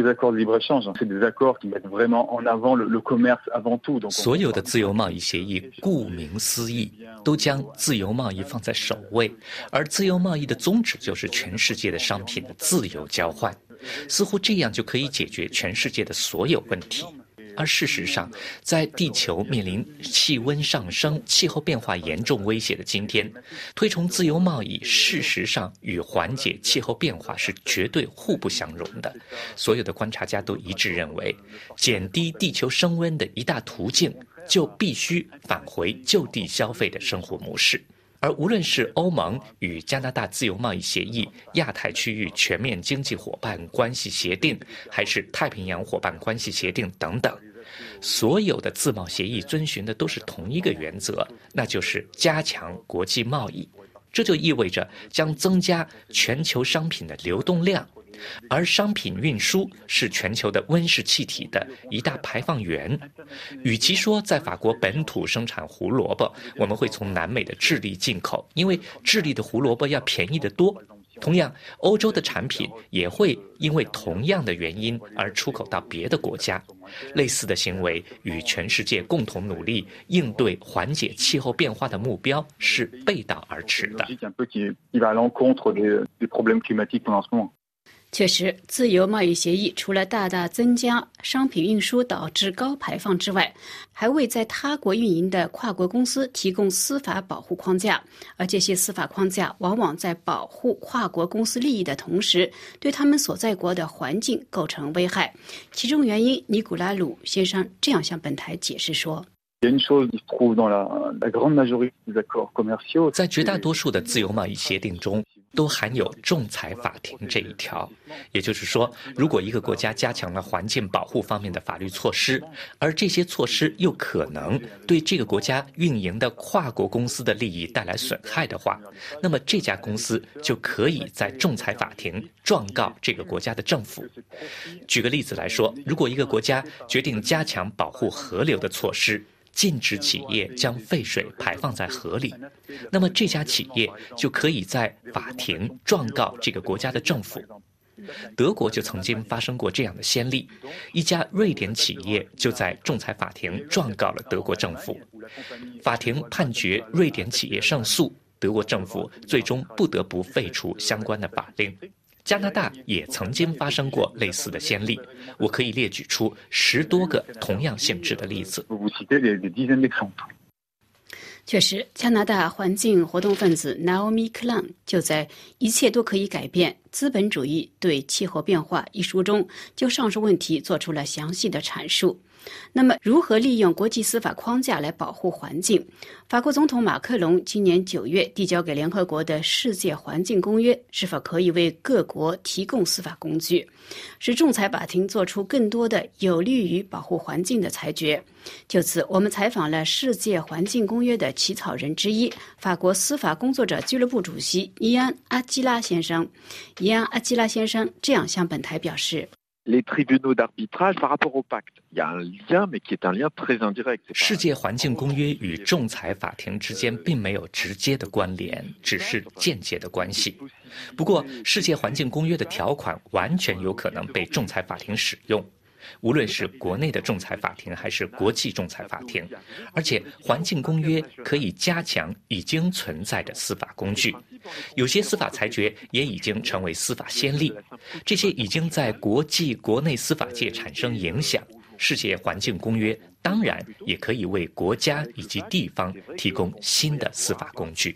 所有的自由贸易协议顾名思义都将自由贸易放在首位，而自由贸易的宗旨就是全世界的商品的自由交换，似乎这样就可以解决全世界的所有问题。而事实上，在地球面临气温上升、气候变化严重威胁的今天，推崇自由贸易事实上与缓解气候变化是绝对互不相容的。所有的观察家都一致认为，减低地球升温的一大途径就必须返回就地消费的生活模式。而无论是欧盟与加拿大自由贸易协议、亚太区域全面经济伙伴关系协定，还是太平洋伙伴关系协定等等，所有的自贸协议遵循的都是同一个原则，那就是加强国际贸易。这就意味着将增加全球商品的流动量，而商品运输是全球的温室气体的一大排放源。与其说在法国本土生产胡萝卜，我们会从南美的智利进口，因为智利的胡萝卜要便宜得多。同样，欧洲的产品也会因为同样的原因而出口到别的国家。类似的行为与全世界共同努力应对缓解气候变化的目标是背道而驰的。 确实，自由贸易协议除了大大增加商品运输导致高排放之外，还为在他国运营的跨国公司提供司法保护框架，而这些司法框架往往在保护跨国公司利益的同时，对他们所在国的环境构成危害。其中原因，尼古拉·鲁先生这样向本台解释说， 在绝大多数的自由贸易协定中都含有仲裁法庭这一条，也就是说，如果一个国家加强了环境保护方面的法律措施，而这些措施又可能对这个国家运营的跨国公司的利益带来损害的话，那么这家公司就可以在仲裁法庭状告这个国家的政府。举个例子来说，如果一个国家决定加强保护河流的措施，禁止企业将废水排放在河里，那么这家企业就可以在法庭状告这个国家的政府。德国就曾经发生过这样的先例，一家瑞典企业就在仲裁法庭状告了德国政府，法庭判决瑞典企业胜诉，德国政府最终不得不废除相关的法令。加拿大也曾经发生过类似的先例，我可以列举出10多个同样性质的例子。 确实，加拿大环境活动分子 Naomi Klein 就在《一切都可以改变：资本主义对气候变化》一书中，就上述问题做出了详细的阐述。那么，如何利用国际司法框架来保护环境？法国总统马克龙今年9月递交给联合国的世界环境公约，是否可以为各国提供司法工具，使仲裁法庭做出更多的有利于保护环境的裁决？就此，我们采访了世界环境公约的起草人之一、法国司法工作者俱乐部主席伊安·阿基拉先生。 伊安·阿基拉先生这样向本台表示。 世界环境公约与仲裁法庭之间并没有直接的关联，只是间接的关系。不过，世界环境公约的条款完全有可能被仲裁法庭使用，无论是国内的仲裁法庭还是国际仲裁法庭。而且，环境公约可以加强已经存在的司法工具。有些司法裁决也已经成为司法先例，这些已经在国际、国内司法界产生影响。世界环境公约当然也可以为国家以及地方提供新的司法工具。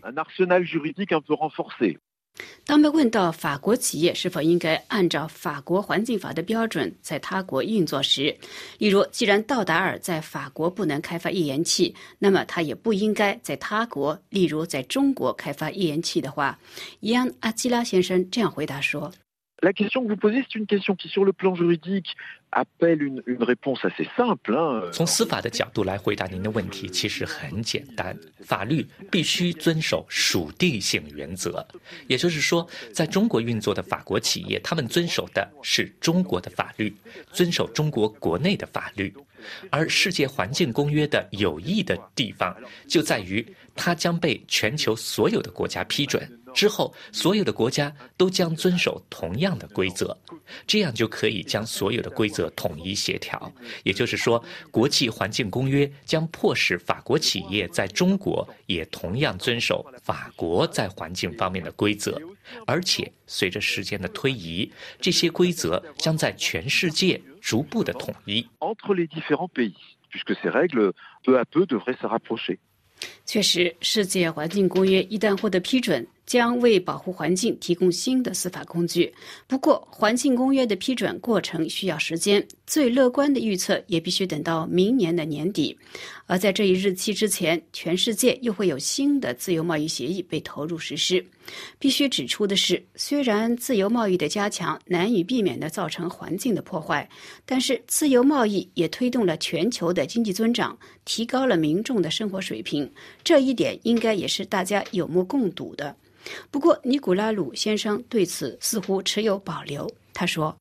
当被问到法国企业是否应该按照法国环境法的标准在他国运作时，例如既然道达尔在法国不能开发页岩气，那么他也不应该在他国，例如在中国开发页岩气的话，伊安·阿基拉先生这样回答说。 La question que vous posez, c'est une question qui, sur le plan juridique, appelle une réponse assez simple. 从司法的角度来回答您的问题，其实很简单。法律必须遵守属地性原则，也就是说，在中国运作的法国企业，他们遵守的是中国的法律，遵守中国国内的法律。而世界环境公约的有益的地方，就在于它将被全球所有的国家批准。之后，所有的国家都将遵守同样的规则，这样就可以将所有的规则统一协调。也就是说，国际环境公约将迫使法国企业在中国也同样遵守法国在环境方面的规则，而且随着时间的推移，这些规则将在全世界逐步的统一。 Entre les différents pays, puisque ces règles peu à peu devraient se rapprocher. 确实，世界环境公约一旦获得批准，将为保护环境提供新的司法工具。不过，环境公约的批准过程需要时间，最乐观的预测也必须等到明年的年底。而在这一日期之前，全世界又会有新的自由贸易协议被投入实施。必须指出的是，虽然自由贸易的加强难以避免地造成环境的破坏，但是自由贸易也推动了全球的经济增长，提高了民众的生活水平，这一点应该也是大家有目共睹的。不过，尼古拉鲁先生对此似乎持有保留。他说：“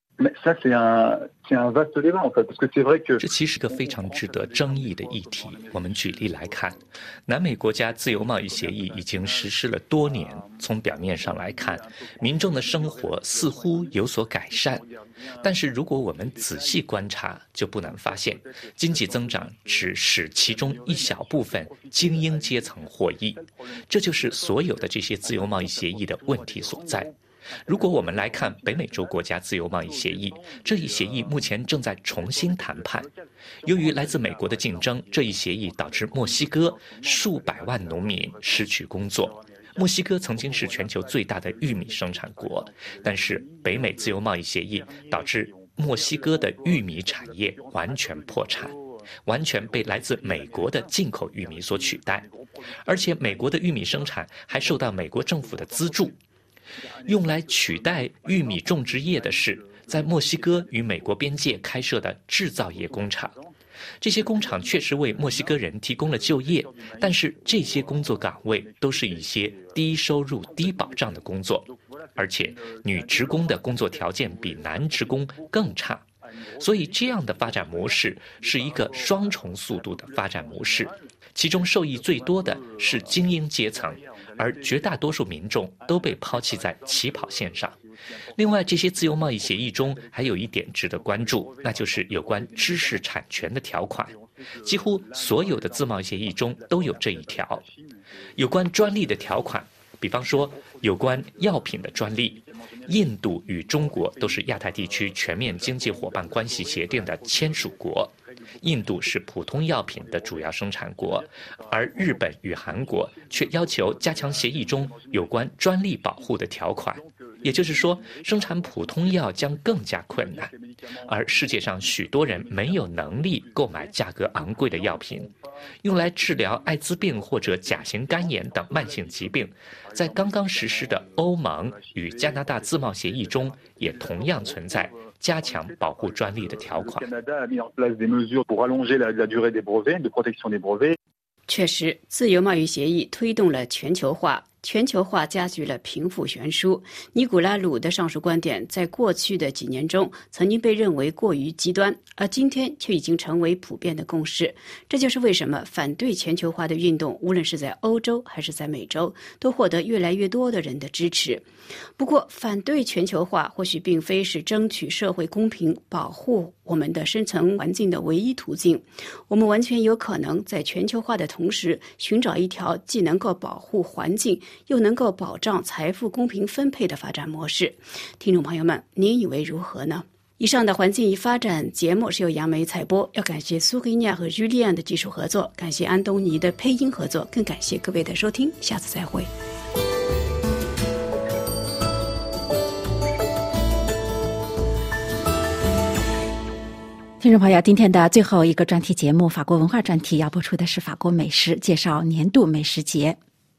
这其实是个非常值得争议的议题。我们举例来看，南美国家自由贸易协议已经实施了多年，从表面上来看，民众的生活似乎有所改善。但是如果我们仔细观察，就不难发现，经济增长只使其中一小部分精英阶层获益。这就是所有的这些自由贸易协议的问题所在。”如果我们来看北美洲国家自由贸易协议，这一协议目前正在重新谈判。由于来自美国的竞争，这一协议导致墨西哥数百万农民失去工作。墨西哥曾经是全球最大的玉米生产国，但是北美自由贸易协议导致墨西哥的玉米产业完全破产，完全被来自美国的进口玉米所取代。而且美国的玉米生产还受到美国政府的资助。用来取代玉米种植业的是在墨西哥与美国边界开设的制造业工厂。这些工厂确实为墨西哥人提供了就业，但是这些工作岗位都是一些低收入、低保障的工作，而且女职工的工作条件比男职工更差。所以这样的发展模式是一个双重速度的发展模式，其中受益最多的是精英阶层，而绝大多数民众都被抛弃在起跑线上。另外，这些自由贸易协议中还有一点值得关注，那就是有关知识产权的条款。几乎所有的自贸协议中都有这一条。有关专利的条款，比方说有关药品的专利，印度与中国都是亚太地区全面经济伙伴关系协定的签署国。印度是普通药品的主要生产国，而日本与韩国却要求加强协议中有关专利保护的条款。也就是说，生产普通药将更加困难，而世界上许多人没有能力购买价格昂贵的药品。用来治疗艾滋病或者甲型肝炎等慢性疾病，在刚刚实施的欧盟与加拿大自贸协议中也同样存在加强保护专利的条款。 确实，自由贸易协议推动了全球化， 全球化加剧了贫富悬殊。尼古拉鲁的上述观点在过去的几年中曾经被认为过于极端，而今天却已经成为普遍的共识。这就是为什么反对全球化的运动，无论是在欧洲还是在美洲，都获得越来越多的人的支持。不过，反对全球化或许并非是争取社会公平、保护我们的生存环境的唯一途径。我们完全有可能在全球化的同时，寻找一条既能够保护环境，又能够保障财富公平分配的发展模式。听众朋友们，您以为如何呢？以上的环境与发展节目是由杨梅采播，要感谢苏黑尼亚和于利安的技术合作，感谢安东尼的配音合作，更感谢各位的收听，下次再会。 听众朋友，今天的最后一个专题节目法国文化专题要播出的是法国美食，介绍年度美食节。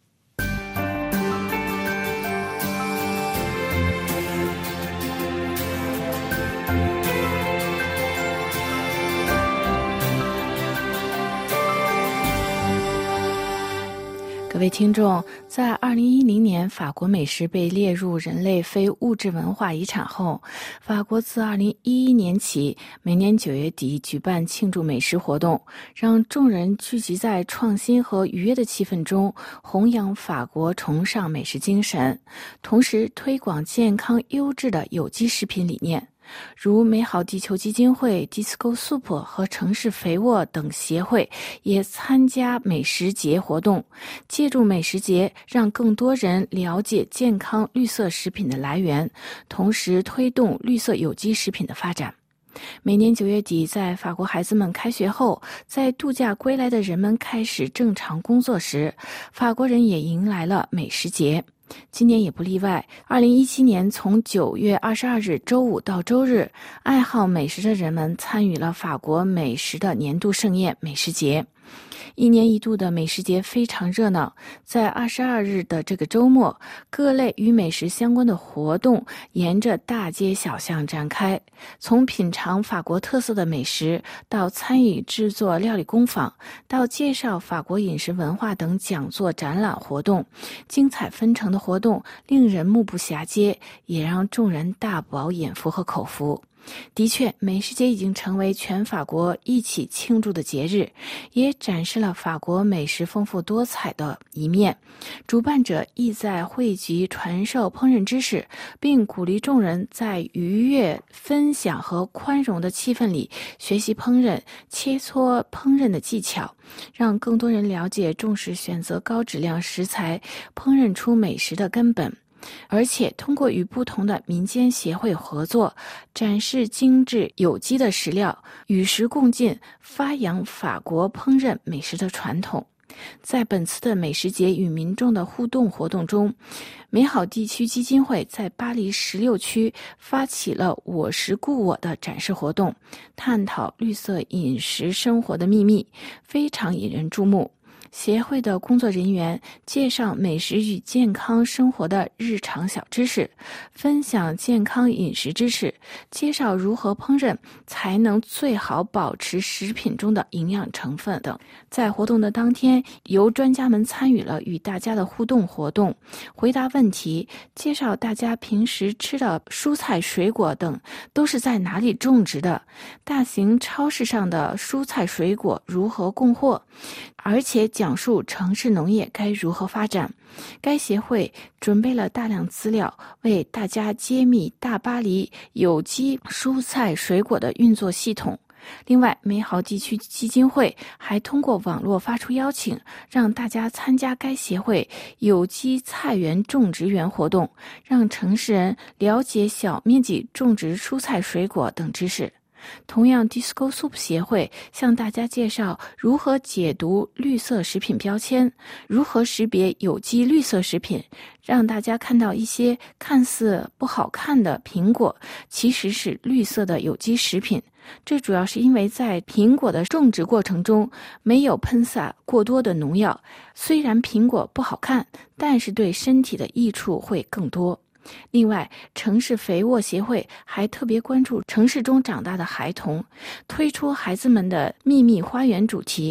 各位听众，在2010年法国美食被列入人类非物质文化遗产后，法国自2011年起每年9月底举办庆祝美食活动，让众人聚集在创新和愉悦的气氛中，弘扬法国崇尚美食精神，同时推广健康优质的有机食品理念。如美好地球基金会、Disco Soup 和城市肥沃等协会也参加美食节活动，借助美食节让更多人了解健康绿色食品的来源，同时推动绿色有机食品的发展。每年9月底，在法国孩子们开学后，在度假归来的人们开始正常工作时，法国人也迎来了美食节。今年也不例外。2017年从9月22日周五到周日，爱好美食的人们参与了法国美食的年度盛宴美食节。一年一度的美食节非常热闹，在22日的这个周末，各类与美食相关的活动沿着大街小巷展开，从品尝法国特色的美食，到参与制作料理工坊，到介绍法国饮食文化等讲座展览活动，精彩纷呈的活动令人目不暇接，也让众人大饱眼福和口福。的确，美食节已经成为全法国一起庆祝的节日，也展示了法国美食丰富多彩的一面。主办者意在汇集传授烹饪知识，并鼓励众人在愉悦、分享和宽容的气氛里学习烹饪、切磋烹饪的技巧，让更多人了解重视选择高质量食材，烹饪出美食的根本。而且通过与不同的民间协会合作，展示精致有机的食料，与时共进，发扬法国烹饪美食的传统。在本次的美食节与民众的互动活动中，美好地区基金会在巴黎16区发起了我食故我的展示活动，探讨绿色饮食生活的秘密，非常引人注目。协会的工作人员介绍美食与健康生活的日常小知识，分享健康饮食知识，介绍如何烹饪才能最好保持食品中的营养成分等。在活动的当天，由专家们参与了与大家的互动活动，回答问题，介绍大家平时吃的蔬菜水果等都是在哪里种植的，大型超市上的蔬菜水果如何供货，而且讲述城市农业该如何发展。该协会准备了大量资料，为大家揭秘大巴黎有机蔬菜水果的运作系统。另外，美好地区基金会还通过网络发出邀请，让大家参加该协会有机菜园种植园活动，让城市人了解小面积种植蔬菜水果等知识。同样 Disco Soup 协会向大家介绍如何解读绿色食品标签，如何识别有机绿色食品，让大家看到一些看似不好看的苹果其实是绿色的有机食品。这主要是因为在苹果的种植过程中没有喷洒过多的农药，虽然苹果不好看，但是对身体的益处会更多。另外，城市肥沃协会还特别关注城市中长大的孩童，推出孩子们的秘密花园主题，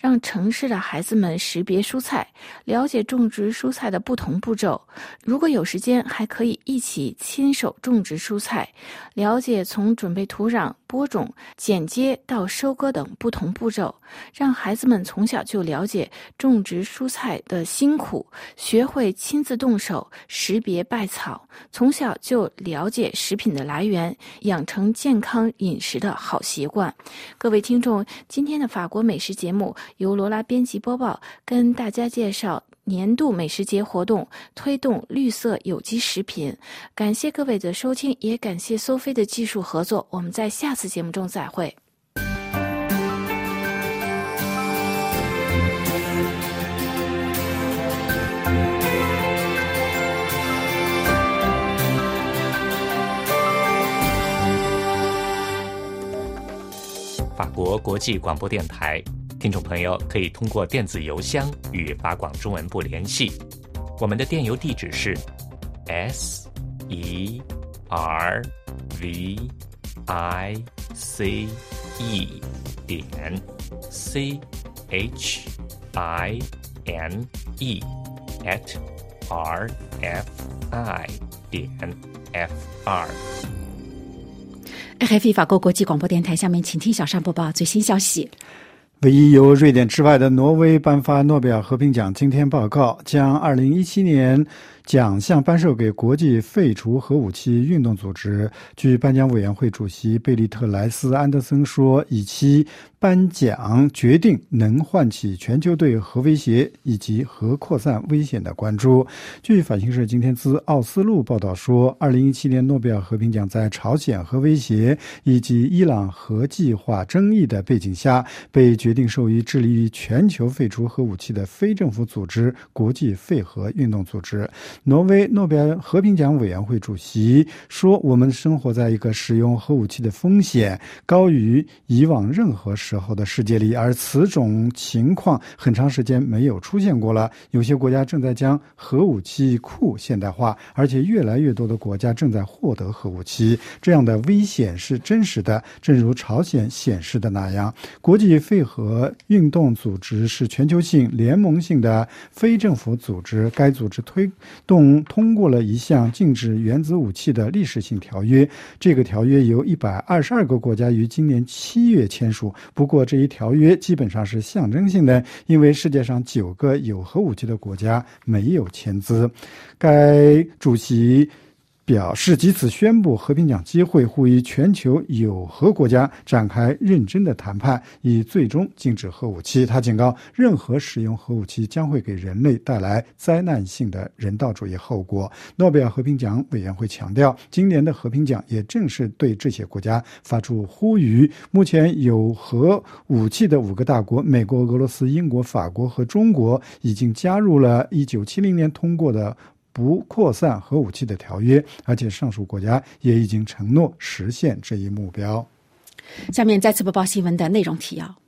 让城市的孩子们识别蔬菜，了解种植蔬菜的不同步骤。如果有时间，还可以一起亲手种植蔬菜，了解从准备土壤、播种、剪接到收割等不同步骤，让孩子们从小就了解种植蔬菜的辛苦，学会亲自动手识别稗草，从小就了解食品的来源，养成健康饮食的好习惯。各位听众，今天的法国美食节目由罗拉编辑播报，跟大家介绍年度美食节活动，推动绿色有机食品。感谢各位的收听，也感谢苏菲的技术合作。我们在下次节目中再会。 法国国际广播电台，听众朋友可以通过电子邮箱与法广中文部联系，我们的电邮地址是 servicine.chine@rfi.fr。 RFI 法国国际广播电台，下面请听小山播报最新消息。 唯一由瑞典之外的挪威颁发诺贝尔和平奖今天报告，将2017年奖项颁授给国际废除核武器运动组织。据颁奖委员会主席贝利特莱斯·安德森说，以其颁奖决定能唤起全球对核威胁以及核扩散危险的关注。据法新社今天自奥斯陆报道说，2017年诺贝尔和平奖在朝鲜核威胁以及伊朗核计划争议的背景下，被决定授予致力于全球废除核武器的非政府组织国际废核运动组织。挪威诺贝尔和平奖委员会主席说，我们生活在一个使用核武器的风险高于以往任何时候的世界里，而此种情况很长时间没有出现过了。有些国家正在将核武器库现代化，而且越来越多的国家正在获得核武器。这样的危险是真实的，正如朝鲜显示的那样。国际废核运动组织是全球性联盟性的非政府组织，该组织通过了一项禁止原子武器的历史性条约。这个条约由122个国家于今年7月签署，不过这一条约基本上是象征性的，因为世界上9个有核武器的国家没有签字。该主席表示，藉此宣布和平奖机会，呼吁全球有核国家展开认真的谈判，以最终禁止核武器。他警告，任何使用核武器将会给人类带来灾难性的人道主义后果。诺贝尔和平奖委员会强调，今年的和平奖也正是对这些国家发出呼吁。目前有核武器的5个大国，美国、俄罗斯、英国、法国和中国已经加入了1970年通过的不扩散核武器的条约，而且上述国家也已经承诺实现这一目标。 下面再次播报新闻的内容提要。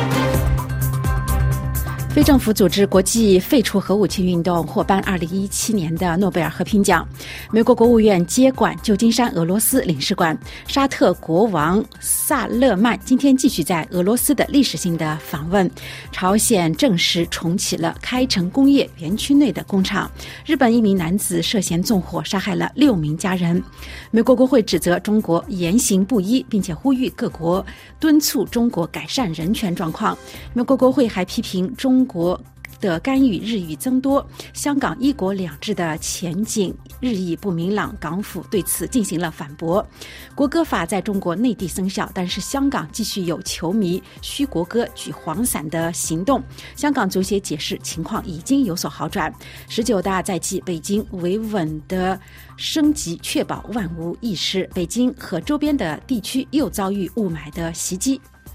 非政府组织国际废除核武器运动获颁2017年的诺贝尔和平奖。美国国务院接管旧金山俄罗斯领事馆。沙特国王萨勒曼今天继续在俄罗斯的历史性的访问。朝鲜正式重启了开城工业园区内的工厂。日本一名男子涉嫌纵火杀害了6名家人。美国国会指责中国言行不一，并且呼吁各国敦促中国改善人权状况。美国国会还批评中国的干预日益增多，香港一国两制的前景日益不明朗，港府对此进行了反驳。国歌法在中国内地生效，但是香港继续有球迷嘘国歌、举黄伞的行动。香港足协解释情况已经有所好转。19大在即，北京维稳的升级，确保万无一失。北京和周边的地区又遭遇雾霾的袭击。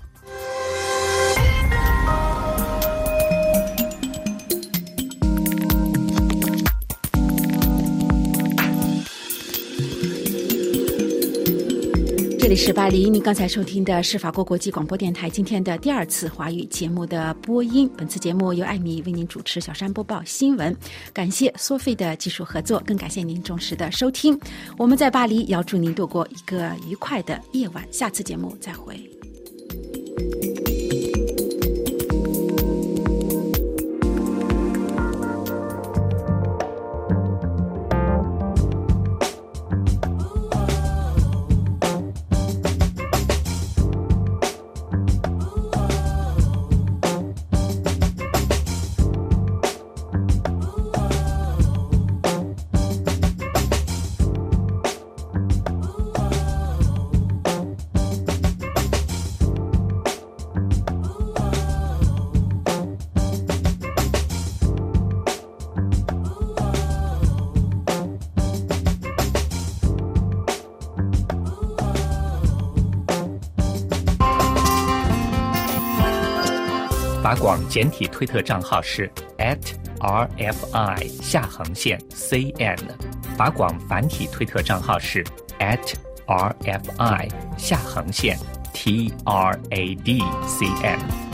这里是巴黎，您刚才收听的是法国国际广播电台今天的第2次华语节目的播音。本次节目由艾米为您主持，小山播报新闻。感谢索菲的技术合作，更感谢您忠实的收听。我们在巴黎，要祝您度过一个愉快的夜晚。下次节目再会。 法广简体推特账号是 @RFI_CN， 法广繁体推特账号是 @RFI_TRADCN。